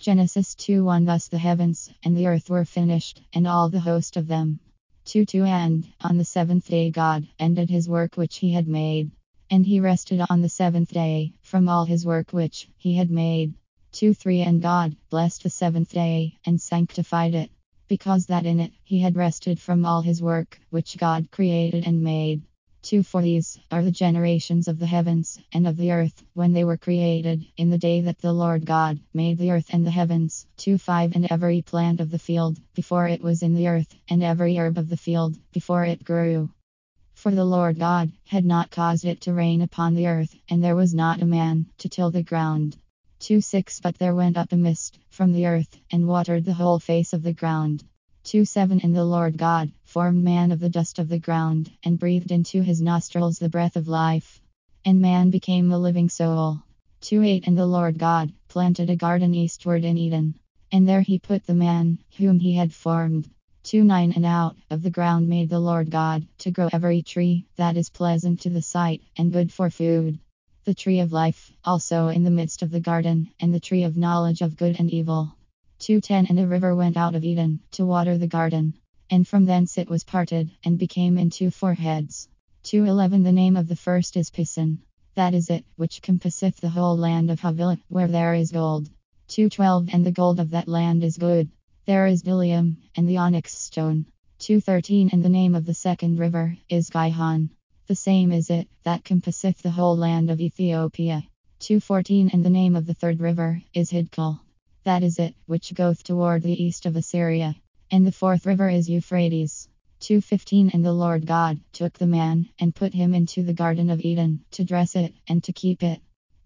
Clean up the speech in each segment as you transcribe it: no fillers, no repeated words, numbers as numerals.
Genesis 2:1. Thus the heavens and the earth were finished, and all the host of them. 2:2. And on the seventh day God ended his work which he had made. And he rested on the seventh day from all his work which he had made. 2:3. And God blessed the seventh day and sanctified it, because that in it he had rested from all his work which God created and made. 2:4. These are the generations of the heavens and of the earth when they were created, in the day that the Lord God made the earth and the heavens. 2:5. And every plant of the field before it was in the earth, and every herb of the field before it grew. For the Lord God had not caused it to rain upon the earth, and there was not a man to till the ground. 2:6. But there went up a mist from the earth, and watered the whole face of the ground. 2:7. And the Lord God formed man of the dust of the ground, and breathed into his nostrils the breath of life. And man became a living soul. 2:8. And the Lord God planted a garden eastward in Eden, and there he put the man whom he had formed. 2:9. And out of the ground made the Lord God to grow every tree that is pleasant to the sight, and good for food. The tree of life also in the midst of the garden, and the tree of knowledge of good and evil. 2:10. And a river went out of Eden to water the garden, and from thence it was parted, and became into four heads. 2:11. The name of the first is Pison. That is it which compasseth the whole land of Havilah, where there is gold. 2:12. And the gold of that land is good. There is bdellium, and the onyx stone. 2:13. And the name of the second river is Gihon. The same is it that compasseth the whole land of Ethiopia. 2:14. And the name of the third river is Hidkel. That is it which goeth toward the east of Assyria. And the fourth river is Euphrates. 2:15. And the Lord God took the man, and put him into the garden of Eden, to dress it, and to keep it.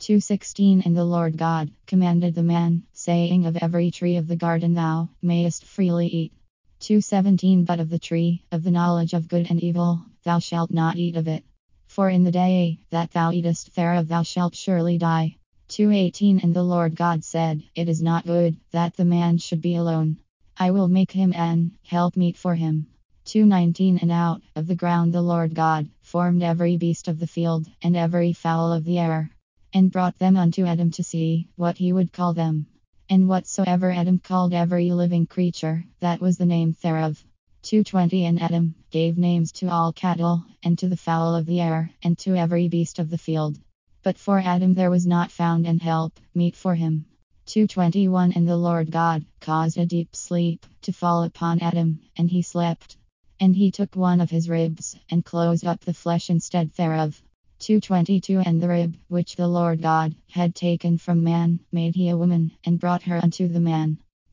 2:16. And the Lord God commanded the man, saying, Of every tree of the garden thou mayest freely eat. 2:17. But of the tree of the knowledge of good and evil thou shalt not eat of it. For in the day that thou eatest thereof thou shalt surely die. 2:18. And the Lord God said, It is not good that the man should be alone. I will make him an helpmeet for him. 2:19. And out of the ground the Lord God formed every beast of the field, and every fowl of the air, and brought them unto Adam to see what he would call them. And whatsoever Adam called every living creature, that was the name thereof. 2:20. And Adam gave names to all cattle, and to the fowl of the air, and to every beast of the field. But for Adam there was not found an help meet for him. 2:21. And the Lord God caused a deep sleep to fall upon Adam, and he slept. And he took one of his ribs, and closed up the flesh instead thereof. 2:22. And the rib which the Lord God had taken from man made he a woman, and brought her unto the man.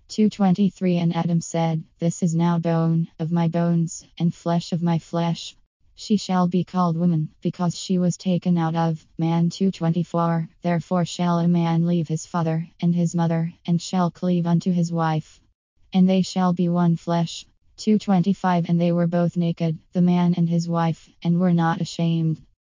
2:23. And Adam said, This is now bone of my bones, and flesh of my flesh. She shall be called woman, because she was taken out of man. 2:24. Therefore shall a man leave his father and his mother, and shall cleave unto his wife, and they shall be one flesh. 2:25. And they were both naked, the man and his wife, and were not ashamed.